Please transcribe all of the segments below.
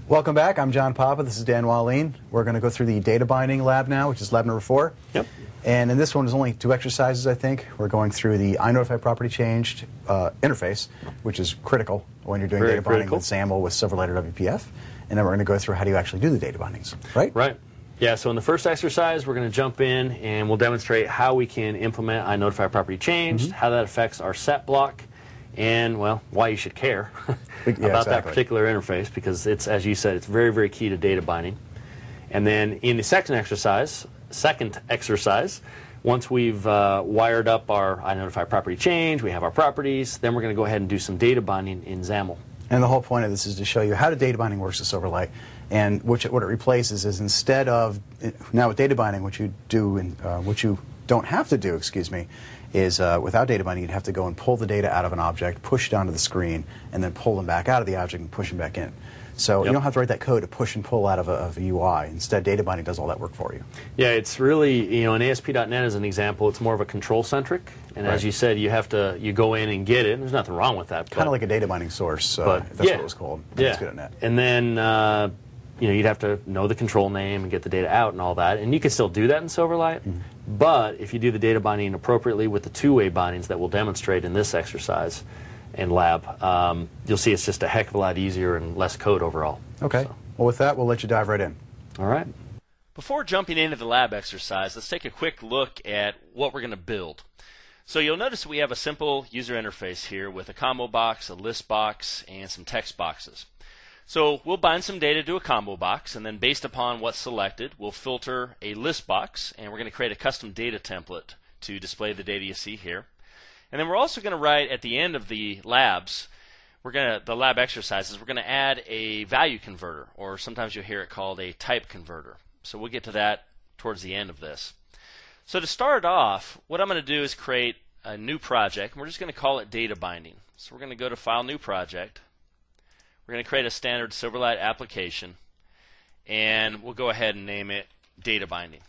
Welcome back. I'm John Papa. This is Dan Wallin. We're going to go through the data binding lab now, which is lab number 4. Yep. And in this one, there's only 2 exercises, I think. We're going through the iNotify property changed interface, which is critical when you're doing data binding with XAML with Silverlight or WPF. And then we're going to go through how do you actually do the data bindings, right? Right. Yeah, so in the first exercise, we're going to jump in and we'll demonstrate how we can implement iNotify property changed, how that affects our set block, and, well, why you should care about that particular interface, because it's, as you said, it's very, very key to data binding. And then in the second exercise, once we've wired up our iNotify property change, we have our properties, then we're going to go ahead and do some data binding in XAML. And the whole point of this is to show you how the data binding works with Silverlight. And what it replaces is, instead of, now with data binding, what you do, what you don't have to do, excuse me, is without data binding, you'd have to go and pull the data out of an object, push it onto the screen, and then pull them back out of the object and push them back in. So you don't have to write that code to push and pull out of a UI. Instead, data binding does all that work for you. Yeah, it's really, in ASP.NET as an example, it's more of a control-centric. And as you said, you have to, you go in and get it. There's nothing wrong with that. Kind of like a data binding source, if that's what it was called. That's good at .NET. And then, you'd have to know the control name and get the data out and all that. And you can still do that in Silverlight. But if you do the data binding appropriately with the two-way bindings that we'll demonstrate in this exercise and lab, you'll see it's just a heck of a lot easier and less code overall. Okay. So. Well, with that, we'll let you dive right in. All right. Before jumping into the lab exercise, let's take a quick look at what we're going to build. So you'll notice we have a simple user interface here with a combo box, a list box, and some text boxes. So we'll bind some data to a combo box, and then based upon what's selected, we'll filter a list box, and we're going to create a custom data template to display the data you see here. And then we're also going to write at the end of the labs, the lab exercises, we're going to add a value converter, or sometimes you'll hear it called a type converter. So we'll get to that towards the end of this. So to start off, what I'm going to do is create a new project, and we're just going to call it data binding. So we're going to go to File, New Project. We're going to create a standard Silverlight application, and we'll go ahead and name it data binding.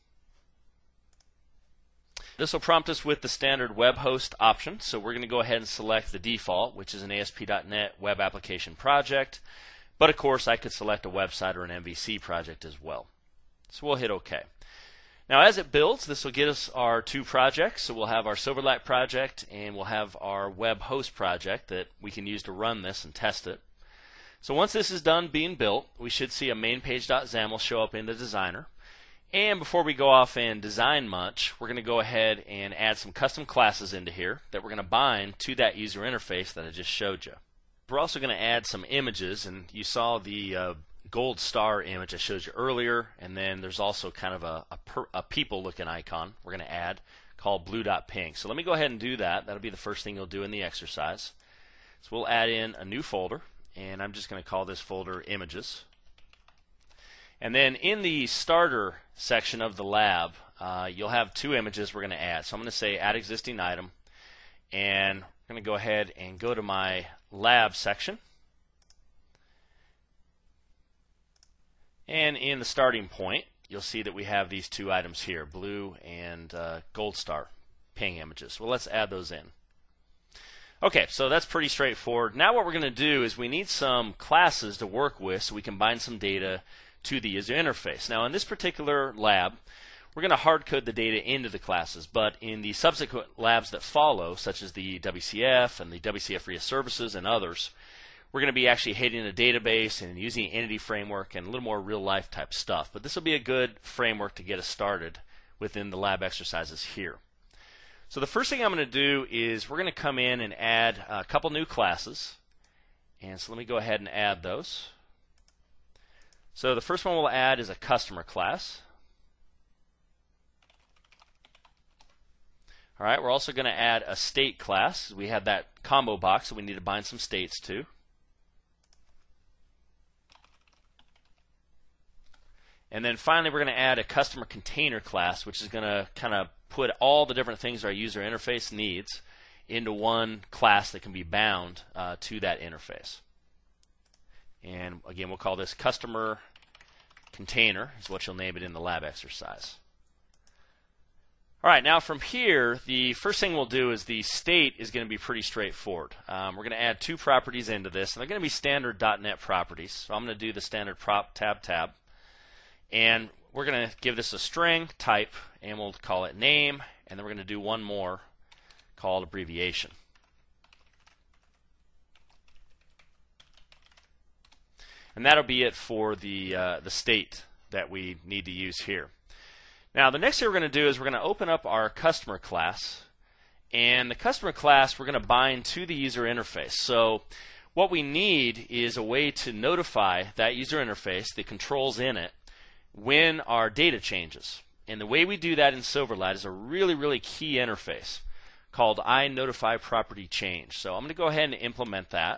This will prompt us with the standard web host option, so we're going to go ahead and select the default, which is an ASP.NET web application project, but of course I could select a website or an MVC project as well. So we'll hit OK. Now as it builds, this will get us our 2 projects, so we'll have our Silverlight project and we'll have our web host project that we can use to run this and test it. So once this is done being built, we should see a main page.xaml show up in the designer. And before we go off and design much, we're going to go ahead and add some custom classes into here that we're going to bind to that user interface that I just showed you. We're also going to add some images, and you saw the gold star image I showed you earlier, and then there's also kind of a people looking icon we're going to add called blue.ping. So let me go ahead and do that. That'll be the first thing you'll do in the exercise. So we'll add in a new folder, and I'm just going to call this folder images. And then in the starter section of the lab, you'll have 2 images we're going to add. So I'm going to say add existing item, and I'm going to go ahead and go to my lab section. And in the starting point, you'll see that we have these 2 items here, blue and gold star ping images. Well, let's add those in. Okay, so that's pretty straightforward. Now what we're going to do is we need some classes to work with so we can bind some data to the user interface. Now in this particular lab, we're going to hard code the data into the classes, but in the subsequent labs that follow, such as the WCF and the WCF RIA services and others, we're going to be actually hitting a database and using Entity Framework and a little more real-life type stuff. But this will be a good framework to get us started within the lab exercises here. So the first thing I'm going to do is we're going to come in and add a couple new classes. And so let me go ahead and add those. So the first one we'll add is a customer class. All right, we're also going to add a state class. We have that combo box that we need to bind some states to. And then finally, we're going to add a customer container class, which is going to kind of put all the different things our user interface needs into one class that can be bound to that interface. And again, we'll call this customer container, is what you'll name it in the lab exercise. All right, now from here, the first thing we'll do is the state is going to be pretty straightforward. We're going to add 2 properties into this, and they're going to be standard .NET properties. So I'm going to do the standard prop tab, and we're going to give this a string type, and we'll call it name, and then we're going to do one more called abbreviation. And that'll be it for the state that we need to use here. Now, the next thing we're going to do is we're going to open up our customer class. And the customer class we're going to bind to the user interface. So what we need is a way to notify that user interface, the controls in it, when our data changes. And the way we do that in Silverlight is a really, really key interface called iNotifyPropertyChange. So I'm going to go ahead and implement that.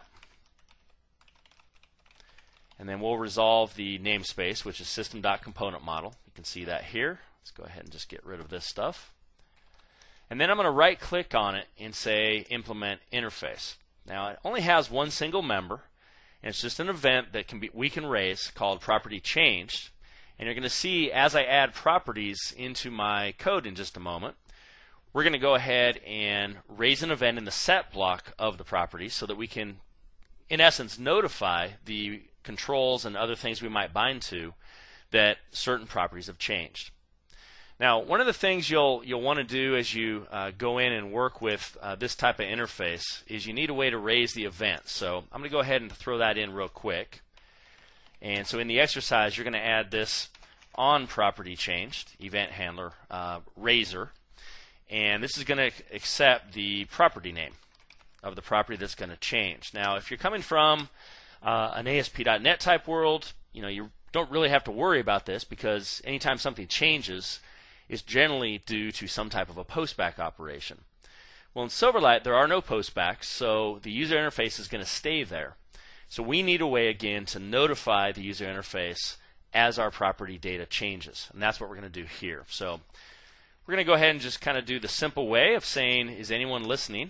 And then we'll resolve the namespace, which is system.componentModel. You can see that here. Let's go ahead and just get rid of this stuff. And then I'm going to right click on it and say implement interface. Now it only has one single member, and it's just an event that we can raise called property changed. And you're going to see as I add properties into my code in just a moment, we're going to go ahead and raise an event in the set block of the property so that we can, in essence, notify the controls and other things we might bind to that certain properties have changed. Now, one of the things you'll want to do as you go in and work with this type of interface is you need a way to raise the event. So I'm going to go ahead and throw that in real quick. And so in the exercise, you're going to add this on property changed event handler raiser, and this is going to accept the property name of the property that's going to change. Now, if you're coming from an ASP.NET type world, you don't really have to worry about this because anytime something changes, is generally due to some type of a postback operation. Well, in Silverlight, there are no postbacks, so the user interface is going to stay there. So we need a way, again, to notify the user interface as our property data changes. And that's what we're going to do here. So we're going to go ahead and just kind of do the simple way of saying, is anyone listening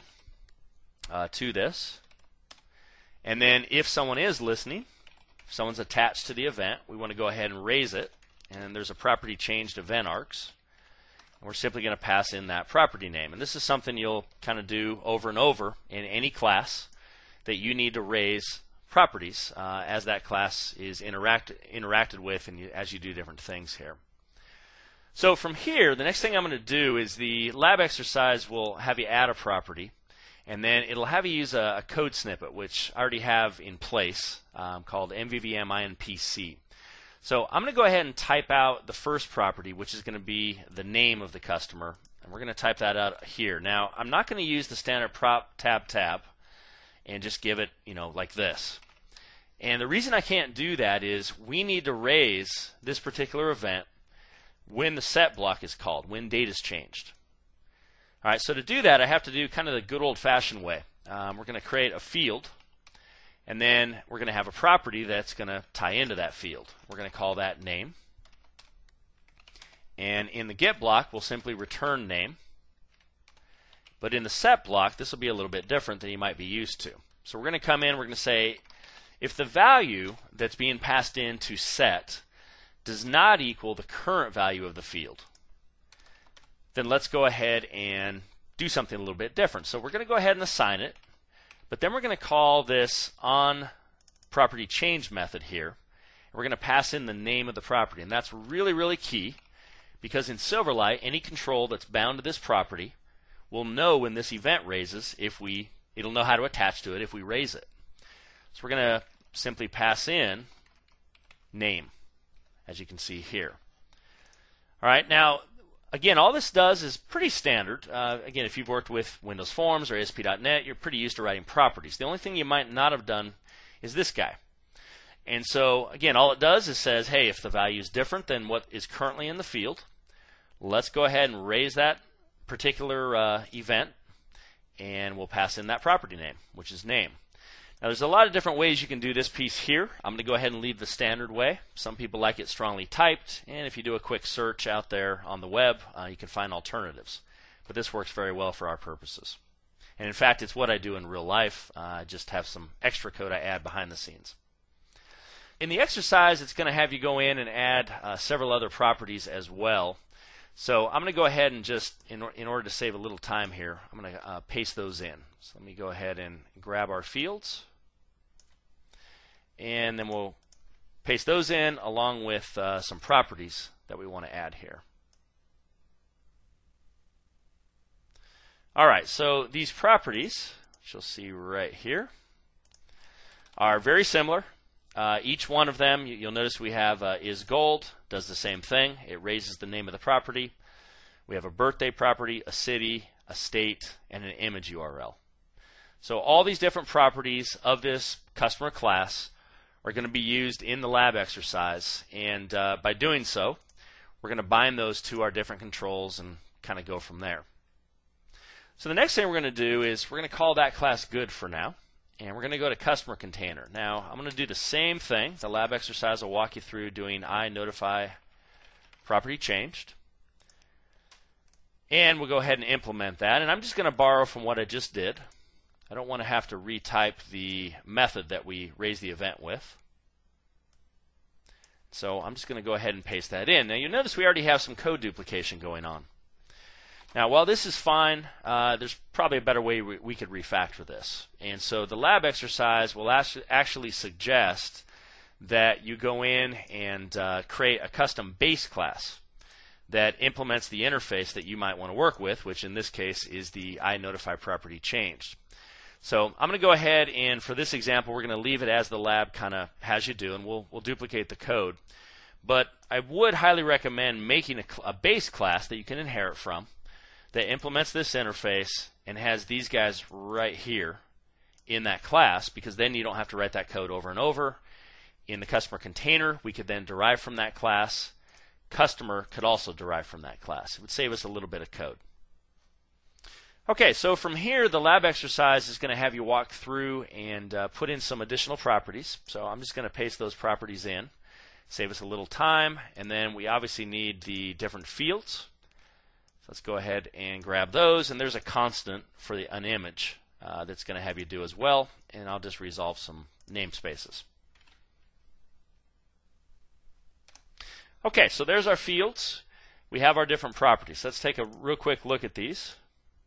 to this? And then if someone is listening, if someone's attached to the event, we want to go ahead and raise it. And there's a property changed event args. And we're simply going to pass in that property name. And this is something you'll kind of do over and over in any class that you need to raise properties as that class is interacted with and as you do different things here. So from here, the next thing I'm going to do is the lab exercise will have you add a property, and then it'll have you use a code snippet, which I already have in place, called MVVM-INPC. So I'm going to go ahead and type out the first property, which is going to be the name of the customer, and we're going to type that out here. Now, I'm not going to use the standard prop tab and just give it, like this. And the reason I can't do that is we need to raise this particular event when the set block is called, when data is changed. All right, so to do that, I have to do kind of the good old-fashioned way. We're going to create a field, and then we're going to have a property that's going to tie into that field. We're going to call that name. And in the get block, we'll simply return name. But in the set block, this will be a little bit different than you might be used to. So we're going to come in, we're going to say, if the value that's being passed into set does not equal the current value of the field, then let's go ahead and do something a little bit different. So we're going to go ahead and assign it, but then we're going to call this on property change method here. And we're going to pass in the name of the property, and that's really, really key because in Silverlight, any control that's bound to this property will know when this event raises it'll know how to attach to it if we raise it. So we're going to simply pass in name, as you can see here. All right, now, again, all this does is pretty standard. Again, if you've worked with Windows Forms or ASP.NET, you're pretty used to writing properties. The only thing you might not have done is this guy. And so, again, all it does is says, hey, if the value is different than what is currently in the field, let's go ahead and raise that particular event, and we'll pass in that property name, which is name. Now, there's a lot of different ways you can do this piece here. I'm going to go ahead and leave the standard way. Some people like it strongly typed, and if you do a quick search out there on the web, you can find alternatives. But this works very well for our purposes. And in fact, it's what I do in real life. I just have some extra code I add behind the scenes. In the exercise, it's going to have you go in and add several other properties as well. So I'm going to go ahead and just, in order to save a little time here, I'm going to paste those in. So let me go ahead and grab our fields, and then we'll paste those in along with some properties that we want to add here. All right, so these properties, which you'll see right here, are very similar. Each one of them, you'll notice we have is gold, does the same thing. It raises the name of the property. We have a birthday property, a city, a state, and an image URL. So all these different properties of this customer class are going to be used in the lab exercise, and by doing so, we're going to bind those to our different controls and kind of go from there. So the next thing we're going to do is we're going to call that class good for now. And we're going to go to customer container. Now, I'm going to do the same thing. The lab exercise will walk you through doing iNotify property changed. And we'll go ahead and implement that. And I'm just going to borrow from what I just did. I don't want to have to retype the method that we raised the event with. So I'm just going to go ahead and paste that in. Now, you'll notice we already have some code duplication going on. Now, while this is fine, there's probably a better way we could refactor this. And so the lab exercise will actually suggest that you go in and create a custom base class that implements the interface that you might want to work with, which in this case is the iNotify property changed. So I'm going to go ahead and for this example, we're going to leave it as the lab kind of has you do, and we'll duplicate the code. But I would highly recommend making a base class that you can inherit from that implements this interface and has these guys right here in that class, because then you don't have to write that code over and over. In the customer container, we could then derive from that class. Customer could also derive from that class. It would save us a little bit of code. Okay, so from here, the lab exercise is going to have you walk through and put in some additional properties. So I'm just going to paste those properties in, save us a little time, and then we obviously need the different fields. So let's go ahead and grab those, and there's a constant for an image that's going to have you do as well, and I'll just resolve some namespaces. Okay, so there's our fields. We have our different properties. Let's take a real quick look at these.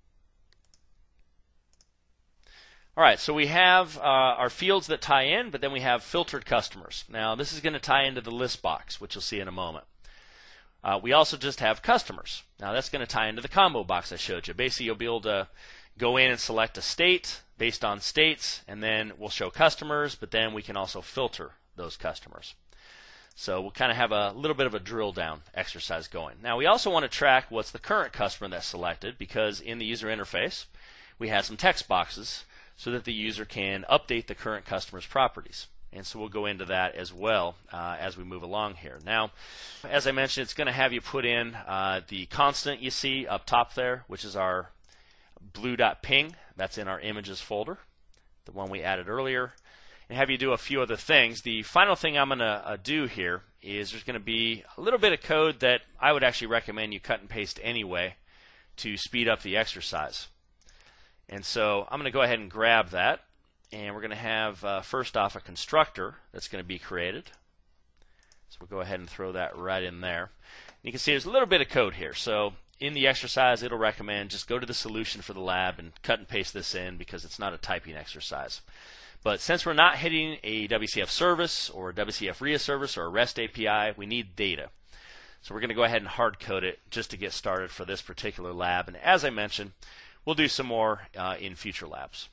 All right, so we have our fields that tie in, but then we have filtered customers. Now, this is going to tie into the list box, which you'll see in a moment. We also just have customers. Now that's going to tie into the combo box I showed you. Basically, you'll be able to go in and select a state based on states, and then we'll show customers, but then we can also filter those customers. So we'll kind of have a little bit of a drill down exercise going. Now we also want to track what's the current customer that's selected, because in the user interface, we have some text boxes so that the user can update the current customer's properties. And so we'll go into that as well as we move along here. Now, as I mentioned, it's going to have you put in the constant you see up top there, which is our blue.ping. That's in our images folder, the one we added earlier, and have you do a few other things. The final thing I'm going to do here is there's going to be a little bit of code that I would actually recommend you cut and paste anyway to speed up the exercise. And so I'm going to go ahead and grab that. And we're going to have, first off, a constructor that's going to be created. So we'll go ahead and throw that right in there. And you can see there's a little bit of code here. So in the exercise, it'll recommend just go to the solution for the lab and cut and paste this in, because it's not a typing exercise. But since we're not hitting a WCF service or a WCF RIA service or a REST API, we need data. So we're going to go ahead and hard code it just to get started for this particular lab. And as I mentioned, we'll do some more in future labs.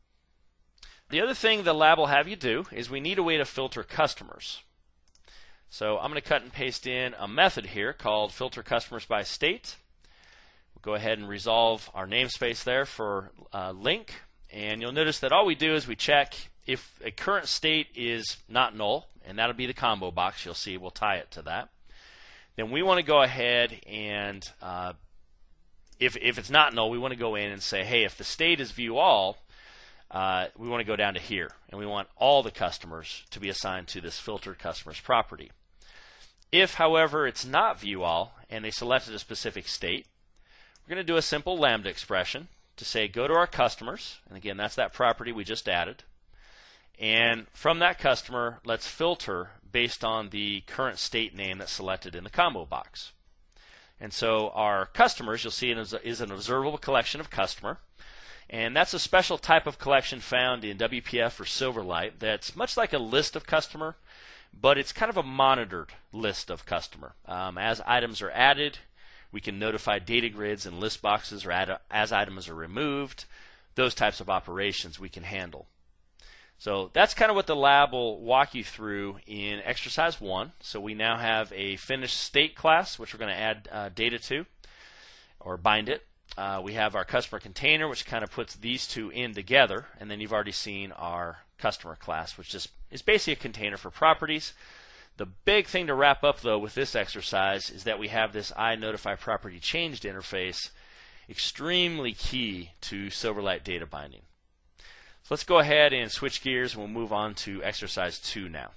The other thing the lab will have you do is we need a way to filter customers. So I'm going to cut and paste in a method here called filter customers by state. We'll go ahead and resolve our namespace there for link. And you'll notice that all we do is we check if a current state is not null, and that'll be the combo box. You'll see we'll tie it to that. Then we want to go ahead and if it's not null, we want to go in and say, hey, if the state is view all, we want to go down to here, and we want all the customers to be assigned to this filtered customers property. If, however, it's not view all, and they selected a specific state, we're going to do a simple lambda expression to say go to our customers, and again, that's that property we just added, and from that customer, let's filter based on the current state name that's selected in the combo box. And so our customers, you'll see, is an observable collection of customer. And that's a special type of collection found in WPF or Silverlight that's much like a list of customer, but it's kind of a monitored list of customer. As items are added, we can notify data grids and list boxes, or as items are removed. Those types of operations we can handle. So that's kind of what the lab will walk you through in exercise 1. So we now have a finished state class, which we're going to add data to, or bind it. We have our customer container, which kind of puts these two in together, and then you've already seen our customer class, which is basically a container for properties. The big thing to wrap up, though, with this exercise is that we have this iNotifyPropertyChanged interface, extremely key to Silverlight data binding. So let's go ahead and switch gears, and we'll move on to exercise 2 now.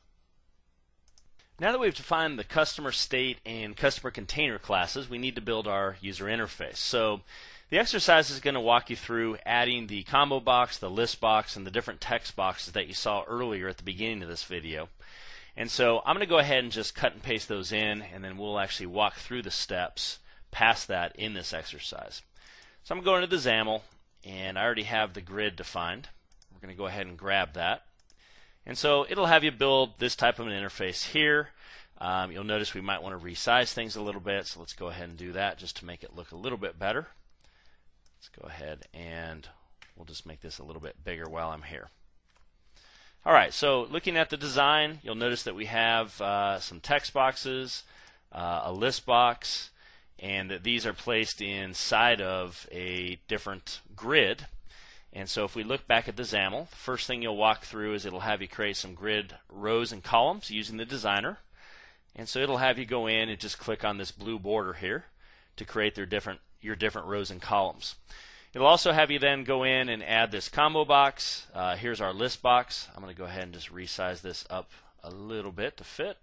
Now that we've defined the customer state and customer container classes, we need to build our user interface. So the exercise is going to walk you through adding the combo box, the list box, and the different text boxes that you saw earlier at the beginning of this video. And so I'm going to go ahead and just cut and paste those in, and then we'll actually walk through the steps past that in this exercise. So I'm going to the XAML, and I already have the grid defined. We're going to go ahead and grab that. And so it'll have you build this type of an interface here. You'll notice we might want to resize things a little bit, so let's go ahead and do that just to make it look a little bit better. Let's go ahead and we'll just make this a little bit bigger while I'm here. Alright, so looking at the design, you'll notice that we have some text boxes, a list box, and that these are placed inside of a different grid. And so if we look back at the XAML, the first thing you'll walk through is it'll have you create some grid rows and columns using the designer. And so it'll have you go in and just click on this blue border here to create your different rows and columns. It'll also have you then go in and add this combo box. Here's our list box. I'm going to go ahead and just resize this up a little bit to fit.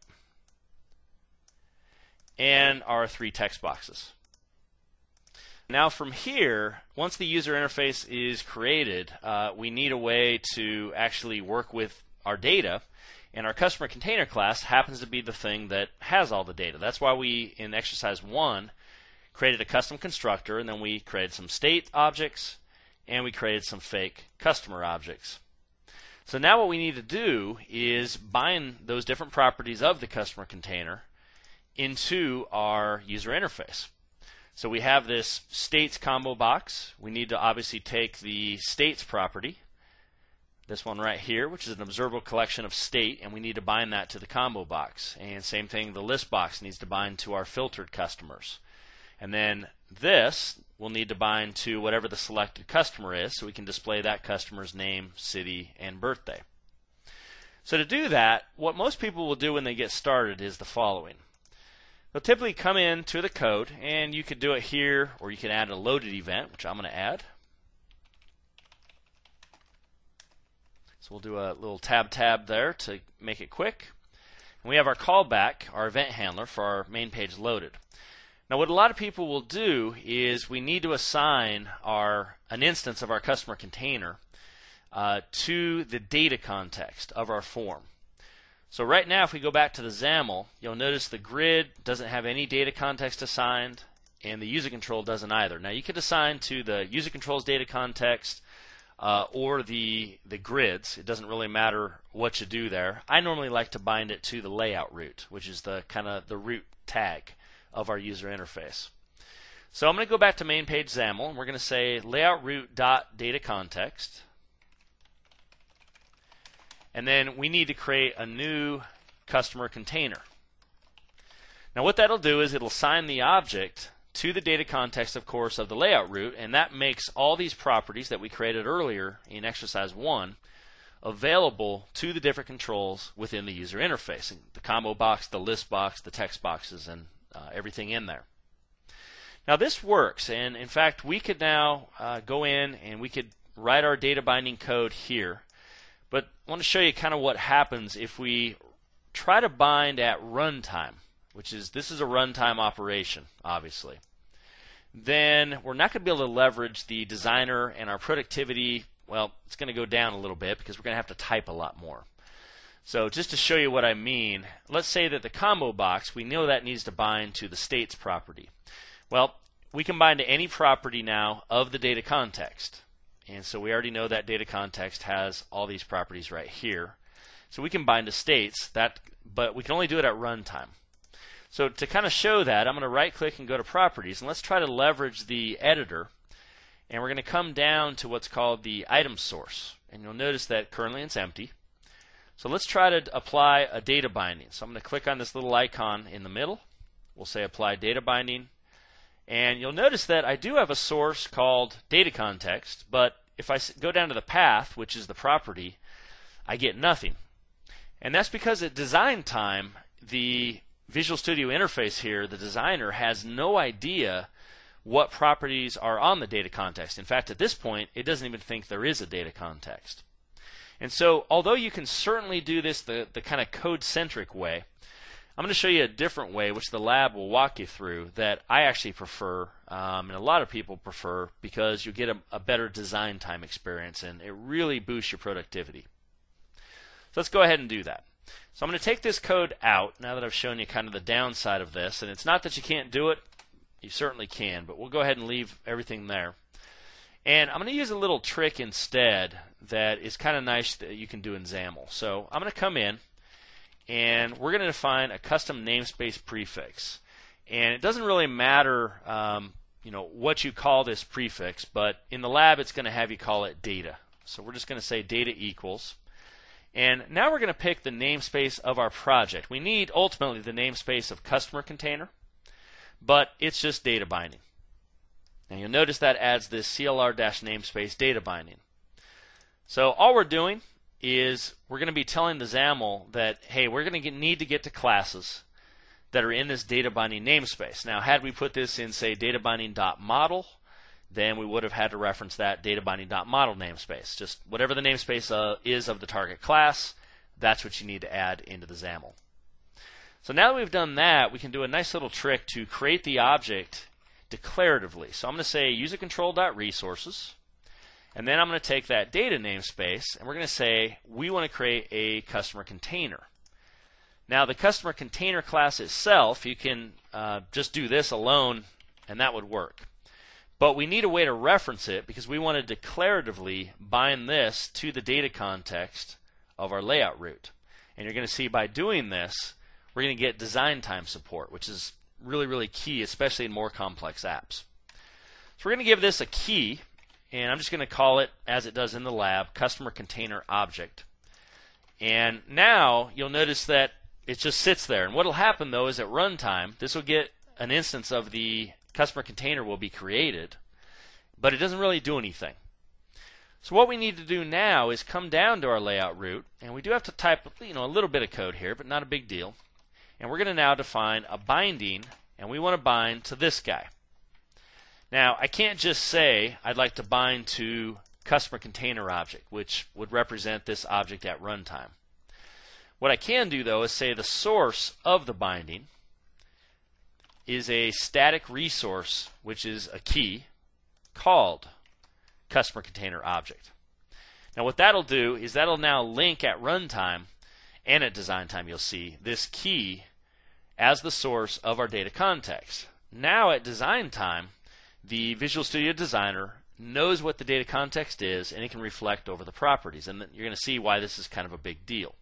And our 3 text boxes. Now from here, once the user interface is created, we need a way to actually work with our data, and our customer container class happens to be the thing that has all the data. That's why we, in exercise 1, created a custom constructor, and then we created some state objects, and we created some fake customer objects. So now what we need to do is bind those different properties of the customer container into our user interface. So we have this states combo box. We need to obviously take the states property, this one right here, which is an observable collection of state, and we need to bind that to the combo box. And same thing, the list box needs to bind to our filtered customers. And then this will need to bind to whatever the selected customer is, so we can display that customer's name, city, and birthday. So to do that, what most people will do when they get started is the following. They'll typically come in to the code, and you could do it here, or you can add a loaded event, which I'm going to add. So we'll do a little tab there to make it quick. And we have our callback, our event handler, for our main page loaded. Now what a lot of people will do is we need to assign an instance of our customer container to the data context of our form. So right now, if we go back to the XAML, you'll notice the grid doesn't have any data context assigned, and the user control doesn't either. Now you could assign to the user control's data context or the grids. It doesn't really matter what you do there. I normally like to bind it to the layout root, which is the kind of the root tag of our user interface. So I'm going to go back to main page XAML, and we're going to say layout root.data context. And then we need to create a new customer container. Now what that'll do is it'll assign the object to the data context, of course, of the layout root, and that makes all these properties that we created earlier in exercise 1 available to the different controls within the user interface. The combo box, the list box, the text boxes, and everything in there. Now this works, and in fact we could now go in and we could write our data binding code here. But I want to show you kind of what happens if we try to bind at runtime, this is a runtime operation, obviously. Then we're not going to be able to leverage the designer, and our productivity, well, it's going to go down a little bit because we're going to have to type a lot more. So just to show you what I mean, let's say that the combo box, we know that needs to bind to the states property. Well, we can bind to any property now of the data context. And so we already know that data context has all these properties right here. So we can bind to states, but we can only do it at runtime. So to kind of show that, I'm going to right-click and go to Properties, and let's try to leverage the editor. And we're going to come down to what's called the item source. And you'll notice that currently it's empty. So let's try to apply a data binding. So I'm going to click on this little icon in the middle. We'll say Apply Data Binding. And you'll notice that I do have a source called Data Context, but if I go down to the path, which is the property, I get nothing. And that's because at design time, the Visual Studio interface here, the designer has no idea what properties are on the data context. In fact, at this point, it doesn't even think there is a data context. And so, although you can certainly do this the kind of code-centric way, I'm going to show you a different way, which the lab will walk you through, that I actually prefer, and a lot of people prefer, because you get a better design time experience, and it really boosts your productivity. So let's go ahead and do that. So I'm going to take this code out, now that I've shown you kind of the downside of this, and it's not that you can't do it, you certainly can, but we'll go ahead and leave everything there. And I'm going to use a little trick instead that is kind of nice that you can do in XAML. So I'm going to come in, and we're going to define a custom namespace prefix. And it doesn't really matter what you call this prefix, but in the lab it's going to have you call it data. So we're just going to say data equals. And now we're going to pick the namespace of our project. We need ultimately the namespace of customer container, but it's just data binding. And you'll notice that adds this CLR-namespace data binding. So all we're doing is we're going to be telling the XAML that, hey, we're going to need to get to classes that are in this data binding namespace. Now, had we put this in, say, data binding.model, then we would have had to reference that data binding.model namespace. Just whatever the namespace is of the target class, that's what you need to add into the XAML. So now that we've done that, we can do a nice little trick to create the object declaratively. So I'm going to say usercontrol.resources, and then I'm going to take that data namespace, and we're going to say we want to create a customer container. Now the customer container class itself, you can just do this alone, and that would work. But we need a way to reference it because we want to declaratively bind this to the data context of our layout route. And you're going to see by doing this, we're going to get design time support, which is really, really key, especially in more complex apps. So we're going to give this a key, and I'm just going to call it, as it does in the lab, customer container object. And now you'll notice that it just sits there. And what will happen, though, is at runtime, this will get an instance of the customer container will be created, but it doesn't really do anything. So what we need to do now is come down to our layout route, and we do have to type a little bit of code here, but not a big deal. And we're going to now define a binding, and we want to bind to this guy. Now, I can't just say I'd like to bind to customer container object, which would represent this object at runtime. What I can do, though, is say the source of the binding is a static resource, which is a key, called customer container object. Now what that'll do is that'll now link at runtime and at design time, you'll see this key as the source of our data context. Now at design time, the Visual Studio Designer knows what the data context is, and it can reflect over the properties. And you're going to see why this is kind of a big deal.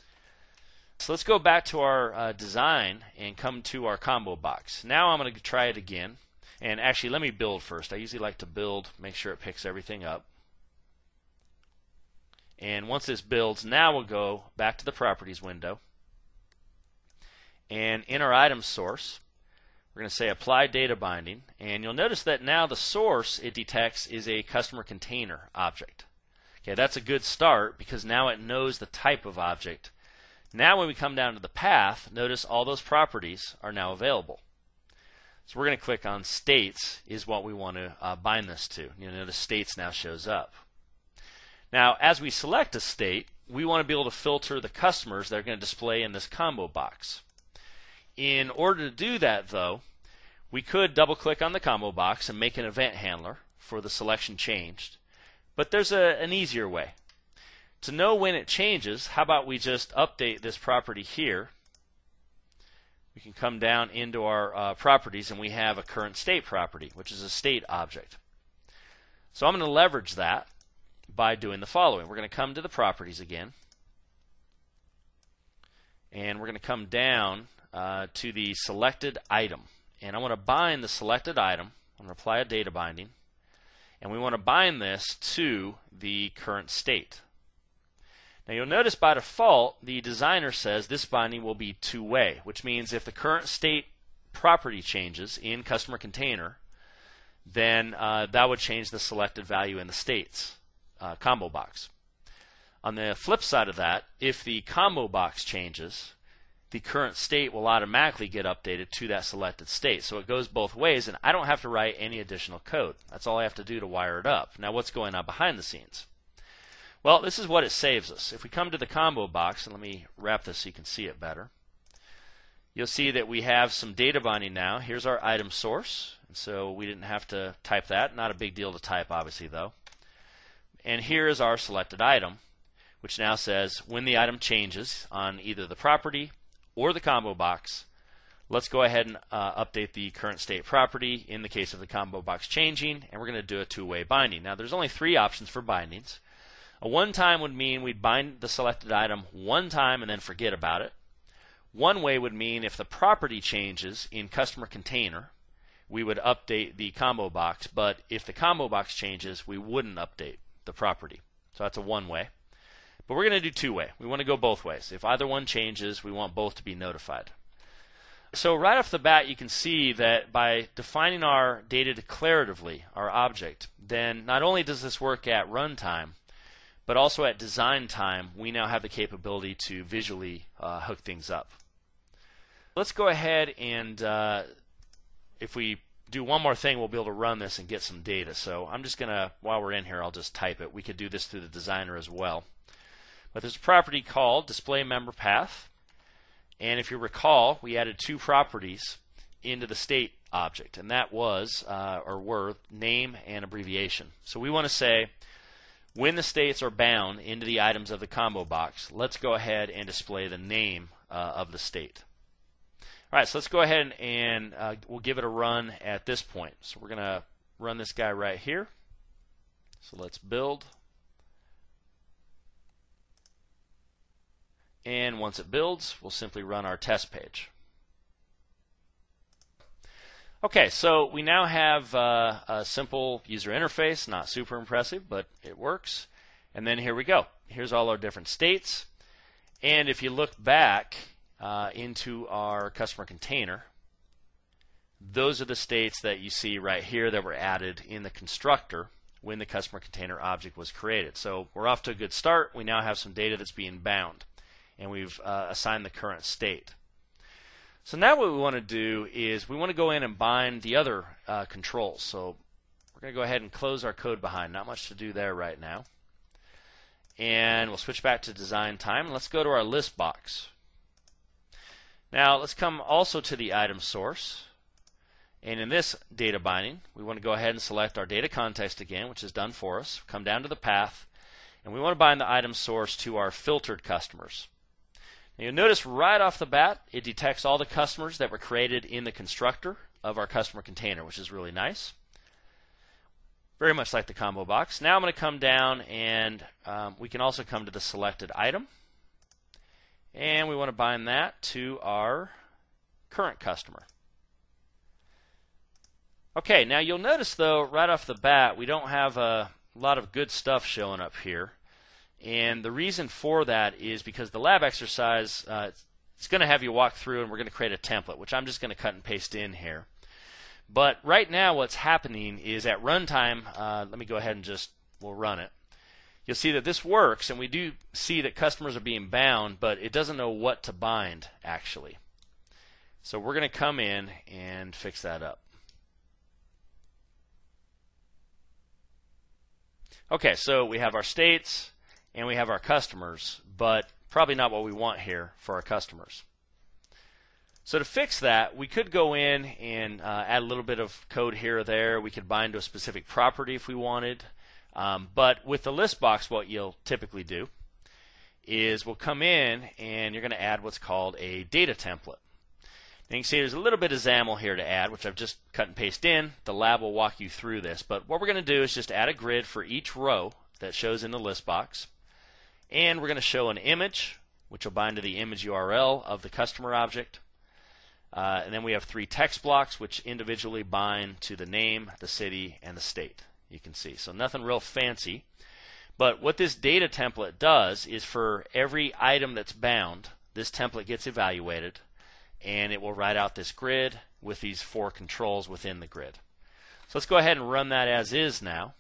So let's go back to our design and come to our combo box. Now I'm going to try it again. And actually, let me build first. I usually like to build, make sure it picks everything up. And once this builds, now we'll go back to the Properties window. And in our item source, we're going to say Apply Data Binding. And you'll notice that now the source it detects is a customer container object. Okay, that's a good start because now it knows the type of object. Now when we come down to the path, notice all those properties are now available. So we're going to click on States is what we want to bind this to. Notice States now shows up. Now as we select a state, we want to be able to filter the customers that are going to display in this combo box. In order to do that, though, we could double click on the combo box and make an event handler for the selection changed. But there's an easier way. To know when it changes, how about we just update this property here. We can come down into our properties, and we have a current state property, which is a state object. So I'm going to leverage that by doing the following. We're going to come to the properties again, and we're going to come down to the selected item. And I want to bind the selected item. I'm going to apply a data binding, and we want to bind this to the current state. Now you'll notice by default the designer says this binding will be two-way, which means if the current state property changes in customer container, then that would change the selected value in the states combo box. On the flip side of that, if the combo box changes, the current state will automatically get updated to that selected state. So it goes both ways, and I don't have to write any additional code. That's all I have to do to wire it up. Now what's going on behind the scenes? Well, this is what it saves us. If we come to the combo box, and let me wrap this so you can see it better, you'll see that we have some data binding now. Here's our item source, and so we didn't have to type that. Not a big deal to type, obviously, though. And here is our selected item, which now says when the item changes on either the property or the combo box, let's go ahead and update the current state property in the case of the combo box changing, and we're going to do a two-way binding. Now, there's only three options for bindings. A one-time would mean we'd bind the selected item one time and then forget about it. One way would mean if the property changes in customer container, we would update the combo box, but if the combo box changes, we wouldn't update the property. So that's a one way. But we're going to do two-way. We want to go both ways. If either one changes, we want both to be notified. So right off the bat, you can see that by defining our data declaratively, our object, then not only does this work at runtime, but also at design time, we now have the capability to visually hook things up. Let's go ahead and if we do one more thing, we'll be able to run this and get some data. So I'm just going to, while we're in here, I'll just type it. We could do this through the designer as well. But there's a property called display member path. And if you recall, we added two properties into the state object, and that was, or were, name and abbreviation. So we want to say, when the states are bound into the items of the combo box, let's go ahead and display the name of the state. All right, so let's go ahead and we'll give it a run at this point. So we're going to run this guy right here. So let's build. And once it builds, we'll simply run our test page. Okay, so we now have a simple user interface, not super impressive, but it works. And then here we go. Here's all our different states. And if you look back into our customer container, those are the states that you see right here that were added in the constructor when the customer container object was created. So we're off to a good start. We now have some data that's being bound, and we've assigned the current state. So now what we want to do is we want to go in and bind the other controls. So we're going to go ahead and close our code behind. Not much to do there right now. And we'll switch back to design time. Let's go to our list box. Now let's come also to the item source. And in this data binding, we want to go ahead and select our data context again, which is done for us. Come down to the path, and we want to bind the item source to our filtered customers. Now you'll notice right off the bat, it detects all the customers that were created in the constructor of our customer container, which is really nice. Very much like the combo box. Now I'm going to come down, and we can also come to the selected item. And we want to bind that to our current customer. Okay, now you'll notice, though, right off the bat, we don't have a lot of good stuff showing up here. And the reason for that is because the lab exercise, it's going to have you walk through, and we're going to create a template, which I'm just going to cut and paste in here. But right now what's happening is at runtime, let me go ahead and we'll run it. You'll see that this works, and we do see that customers are being bound, but it doesn't know what to bind, actually. So we're going to come in and fix that up. Okay, so we have our states, and we have our customers, but probably not what we want here for our customers. So to fix that, we could go in and add a little bit of code here or there. We could bind to a specific property if we wanted. But with the list box, what you'll typically do is we'll come in and you're going to add what's called a data template. Now you can see there's a little bit of XAML here to add, which I've just cut and pasted in. The lab will walk you through this, but what we're going to do is just add a grid for each row that shows in the list box, and we're going to show an image, which will bind to the image URL of the customer object. And then we have 3 text blocks, which individually bind to the name, the city, and the state. You can see. So nothing real fancy. But what this data template does is for every item that's bound, this template gets evaluated, and it will write out this grid with these 4 controls within the grid. So let's go ahead and run that as is now.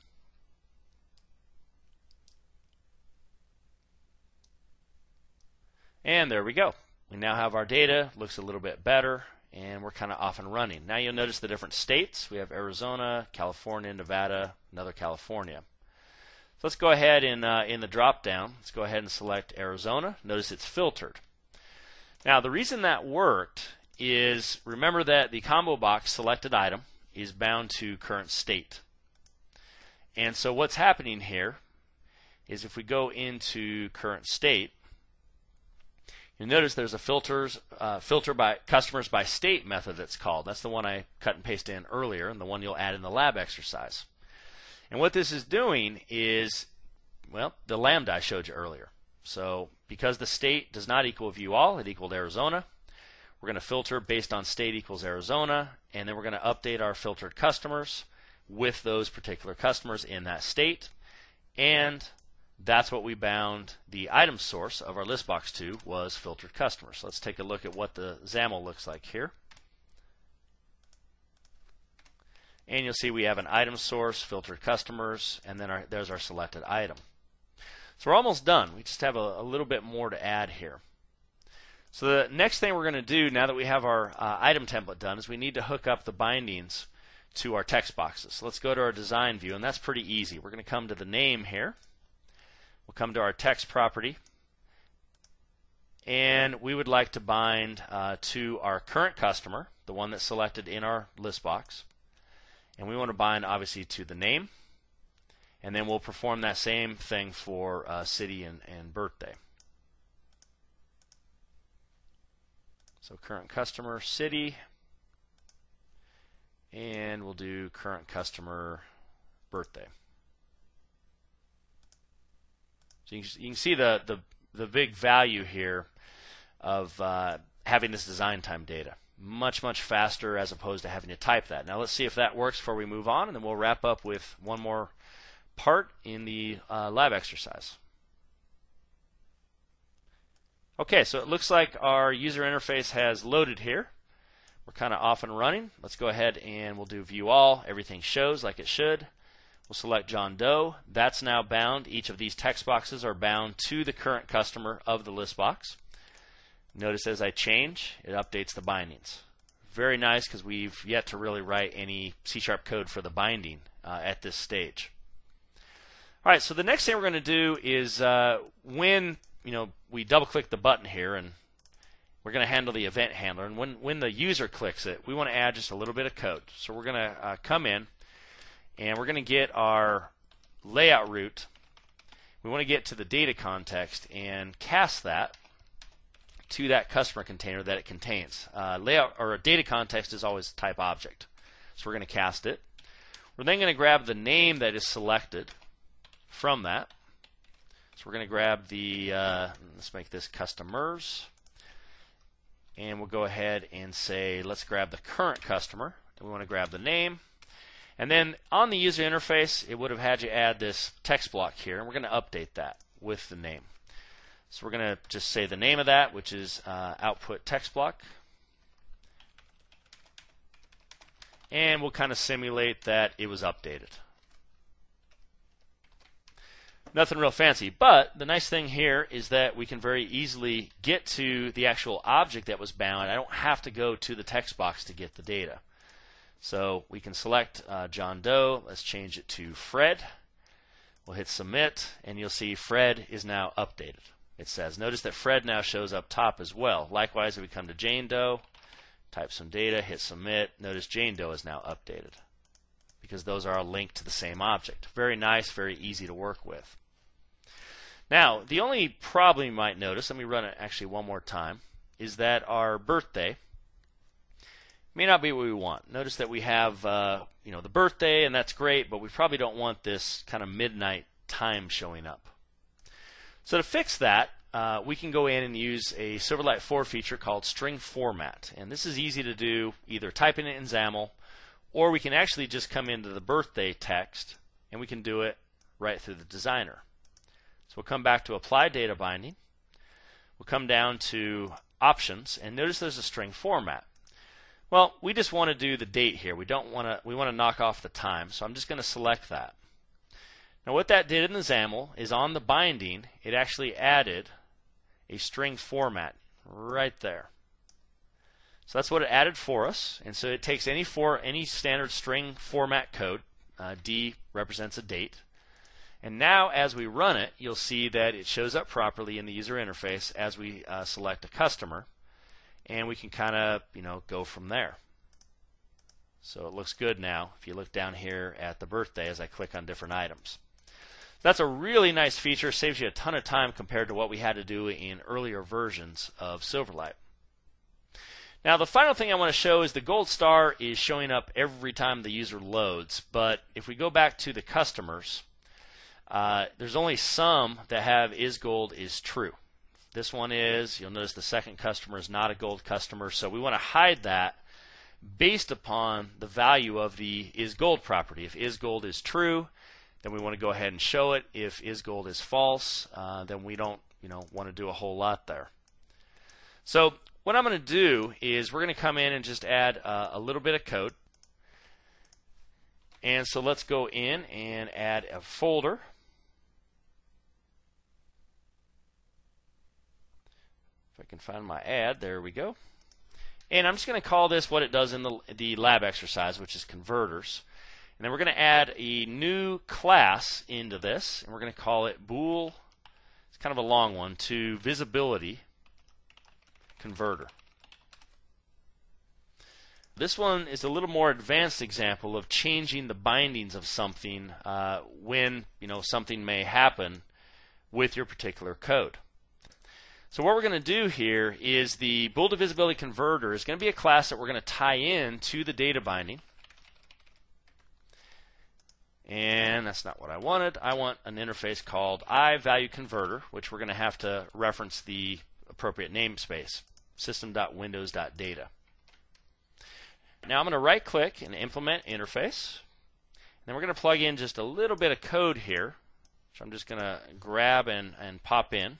And there we go. We now have our data, looks a little bit better, and we're kind of off and running. Now you'll notice the different states. We have Arizona, California, Nevada, another California. So let's go ahead and in the drop down, let's go ahead and select Arizona. Notice it's filtered. Now the reason that worked is, remember that the combo box selected item is bound to current state. And so what's happening here is if we go into current state, you'll notice there's a filter by customers by state method that's called. That's the one I cut and pasted in earlier, and the one you'll add in the lab exercise. And what this is doing is, well, the lambda I showed you earlier. So because the state does not equal view all, it equaled Arizona, we're going to filter based on state equals Arizona, and then we're going to update our filtered customers with those particular customers in that state. And that's what we bound the item source of our list box to, was filtered customers. So let's take a look at what the XAML looks like here. And you'll see we have an item source, filtered customers, and then there's our selected item. So we're almost done. We just have a little bit more to add here. So the next thing we're going to do now that we have our item template done is we need to hook up the bindings to our text boxes. So let's go to our design view, and that's pretty easy. We're going to come to the name here. We'll come to our text property, and we would like to bind to our current customer, the one that's selected in our list box. And we want to bind obviously to the name, and then we'll perform that same thing for city and birthday. So current customer, city, and we'll do current customer, birthday. So you can see the big value here of having this design time data. Much faster as opposed to having to type that. Now let's see if that works before we move on, and then we'll wrap up with one more part in the lab exercise. Okay, so it looks like our user interface has loaded here. We're kind of off and running. Let's go ahead and we'll do view all. Everything shows like it should. We'll select John Doe. That's now bound. Each of these text boxes are bound to the current customer of the list box. Notice as I change, it updates the bindings. Very nice, because we've yet to really write any C# code for the binding at this stage. All right, so the next thing we're going to do is when we double-click the button here, and we're going to handle the event handler. And when the user clicks it, we want to add just a little bit of code. So we're going to come in, and we're going to get our layout route. We want to get to the data context and cast that to that customer container that it contains. Layout or a data context is always type object. So we're going to cast it. We're then going to grab the name that is selected from that. So we're going to grab the, let's make this customers. And we'll go ahead and say, let's grab the current customer. And we want to grab the name. And then on the user interface, it would have had you add this text block here. And we're going to update that with the name. So we're going to just say the name of that, which is output text block. And we'll kind of simulate that it was updated. Nothing real fancy, but the nice thing here is that we can very easily get to the actual object that was bound. I don't have to go to the text box to get the data. So we can select John Doe. Let's change it to Fred. We'll hit submit, and you'll see Fred is now updated. It says, notice that Fred now shows up top as well. Likewise, if we come to Jane Doe, type some data, hit submit, notice Jane Doe is now updated because those are all linked to the same object. Very nice, very easy to work with. Now, the only problem you might notice, let me run it actually one more time, is that our birthday may not be what we want. Notice that we have the birthday, and that's great, but we probably don't want this kind of midnight time showing up. So to fix that, we can go in and use a Silverlight 4 feature called string format. And this is easy to do, either typing it in XAML, or we can actually just come into the birthday text, and we can do it right through the designer. So we'll come back to Apply Data Binding. We'll come down to Options, and notice there's a string format. Well, we just want to do the date here. We want to knock off the time, so I'm just going to select that. Now what that did in the XAML is on the binding, it actually added a string format right there. So that's what it added for us, and so it takes any standard string format code. D represents a date, and now as we run it, you'll see that it shows up properly in the user interface as we select a customer, and we can kind of go from there. So it looks good now if you look down here at the birthday as I click on different items. That's a really nice feature, saves you a ton of time compared to what we had to do in earlier versions of Silverlight. Now the final thing I want to show is the gold star is showing up every time the user loads, but if we go back to the customers, there's only some that have isGold is true. This one is, you'll notice the second customer is not a gold customer, so we want to hide that based upon the value of the isGold property. If isGold is true, then we want to go ahead and show it. If isGold is false, then we don't want to do a whole lot there. So what I'm going to do is we're going to come in and just add a little bit of code. And so let's go in and add a folder. If I can find my add, there we go. And I'm just going to call this what it does in the lab exercise, which is converters. And then we're going to add a new class into this, and we're going to call it bool, it's kind of a long one, to visibility converter. This one is a little more advanced example of changing the bindings of something when something may happen with your particular code. So what we're going to do here is the bool to visibility converter is going to be a class that we're going to tie in to the data binding. And that's not what I wanted. I want an interface called iValueConverter, which we're going to have to reference the appropriate namespace, system.windows.data. Now I'm going to right click and implement interface. Then we're going to plug in just a little bit of code here, which I'm just going to grab and pop in.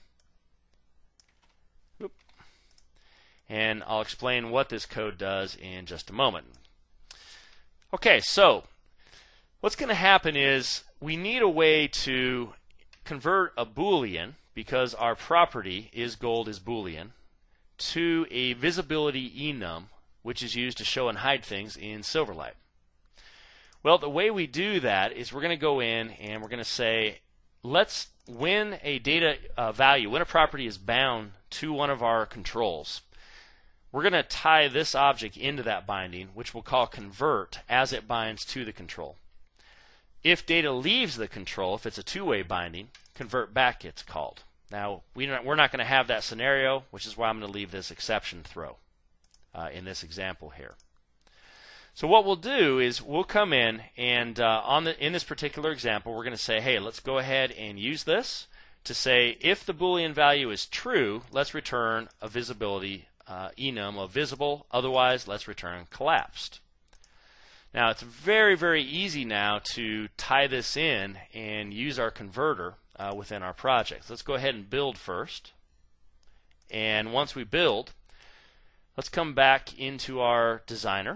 Oop. And I'll explain what this code does in just a moment. Okay, so what's going to happen is we need a way to convert a Boolean, because our property isGold is Boolean, to a visibility enum, which is used to show and hide things in Silverlight. Well, the way we do that is we're going to go in and we're going to say, when a data value, when a property is bound to one of our controls, we're going to tie this object into that binding, which we'll call convert, as it binds to the control. If data leaves the control, if it's a two-way binding, convert back gets called. Now, we're not going to have that scenario, which is why I'm going to leave this exception throw in this example here. So what we'll do is we'll come in and in this particular example, we're going to say, hey, let's go ahead and use this to say if the Boolean value is true, let's return a visibility enum of visible. Otherwise, let's return collapsed. Now, it's very, very easy now to tie this in and use our converter within our project. Let's go ahead and build first. And once we build, let's come back into our designer.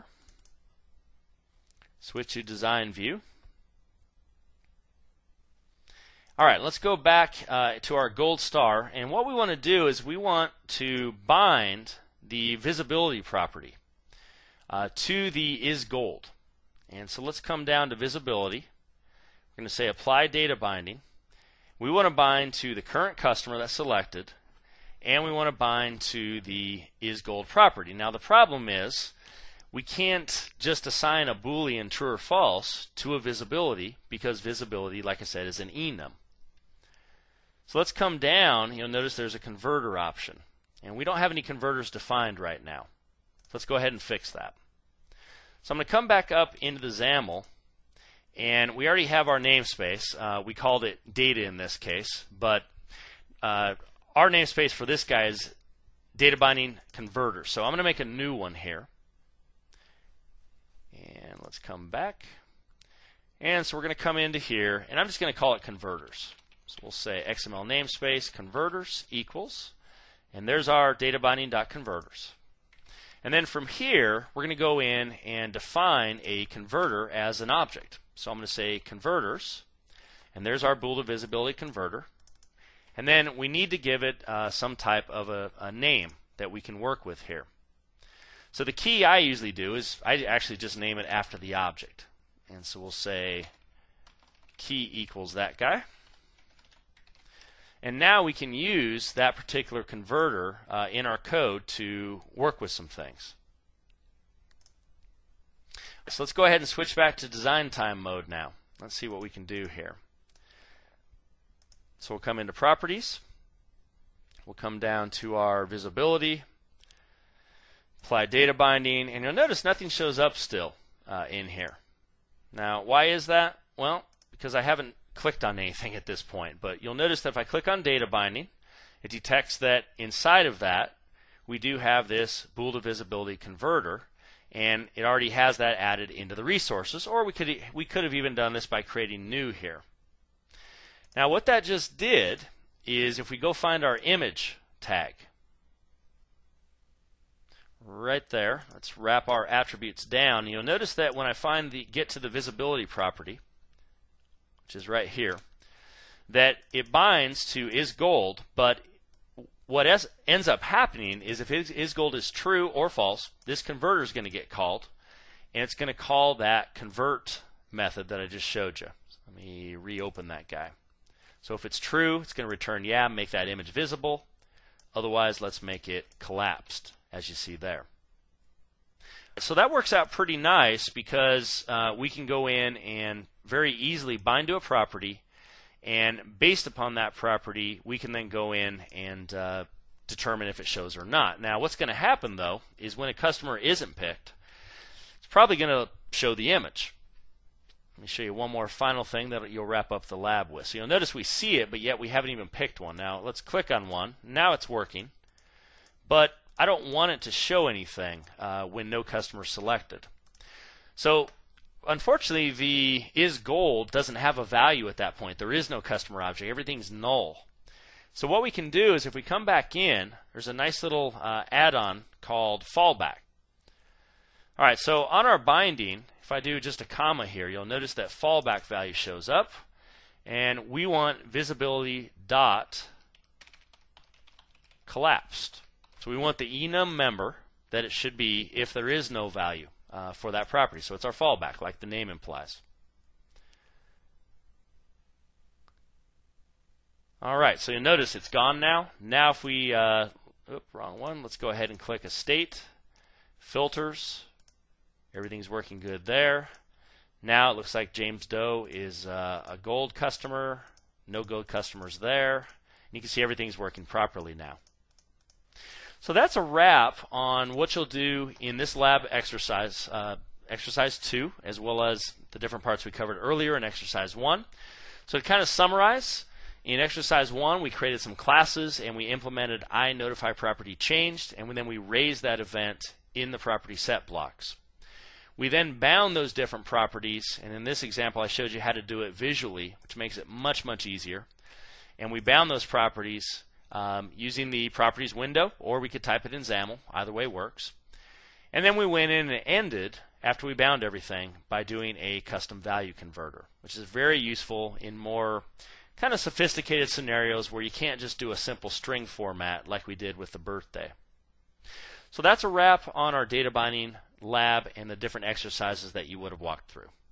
Switch to design view. All right, let's go back to our gold star. And what we want to do is we want to bind the visibility property to the isGold. And so let's come down to visibility. We're going to say apply data binding. We want to bind to the current customer that's selected, and we want to bind to the isGold property. Now the problem is we can't just assign a Boolean true or false to a visibility, because visibility, like I said, is an enum. So let's come down. You'll notice there's a converter option. And we don't have any converters defined right now. Let's go ahead and fix that. So I'm going to come back up into the XAML, and we already have our namespace. We called it data in this case, but our namespace for this guy is data binding converter. So I'm going to make a new one here. And let's come back. And so we're going to come into here, and I'm just going to call it converters. So we'll say XML namespace converters equals, and there's our data binding.converters. And then from here, we're going to go in and define a converter as an object. So I'm going to say converters, and there's our bool divisibility converter. And then we need to give it some type of a name that we can work with here. So the key I usually do is I actually just name it after the object. And so we'll say key equals that guy. And now we can use that particular converter in our code to work with some things. So let's go ahead and switch back to design time mode now. Let's see what we can do here. So we'll come into properties. We'll come down to our visibility, apply data binding, and you'll notice nothing shows up still in here. Now, why is that? Well, because I haven't clicked on anything at this point, but you'll notice that if I click on data binding, it detects that inside of that we do have this bool divisibility converter, and it already has that added into the resources, or we could have even done this by creating new here. Now what that just did is if we go find our image tag right there, let's wrap our attributes down. You'll notice that when I get to the visibility property, which is right here, that it binds to isGold, but what ends up happening is if isGold is true or false, this converter is going to get called, and it's going to call that convert method that I just showed you. So let me reopen that guy. So if it's true, it's going to return yeah, make that image visible. Otherwise, let's make it collapsed, as you see there. So that works out pretty nice because we can go in and very easily bind to a property, and based upon that property, we can then go in and determine if it shows or not. Now, what's going to happen, though, is when a customer isn't picked, it's probably going to show the image. Let me show you one more final thing that you'll wrap up the lab with. So you'll notice we see it, but yet we haven't even picked one. Now, let's click on one. Now it's working, but I don't want it to show anything when no customer is selected. So unfortunately, the isGold doesn't have a value at that point. There is no customer object. Everything's null. So what we can do is if we come back in, there's a nice little add-on called fallback. All right, so on our binding, if I do just a comma here, you'll notice that fallback value shows up, and we want visibility dot collapsed. So we want the enum member that it should be if there is no value for that property. So it's our fallback, like the name implies. All right, so you'll notice it's gone now. Now if we, wrong one, let's go ahead and click a state, filters. Everything's working good there. Now it looks like James Doe is a gold customer, no gold customers there. And you can see everything's working properly now. So that's a wrap on what you'll do in this lab exercise, exercise 2, as well as the different parts we covered earlier in exercise 1. So to kind of summarize, in exercise 1 we created some classes and we implemented iNotifyPropertyChanged, and then we raised that event in the property set blocks. We then bound those different properties, and in this example I showed you how to do it visually, which makes it much, much easier. And we bound those properties using the properties window, or we could type it in XAML. Either way works. And then we went in and ended, after we bound everything, by doing a custom value converter, which is very useful in more kind of sophisticated scenarios where you can't just do a simple string format like we did with the birthday. So that's a wrap on our data binding lab and the different exercises that you would have walked through.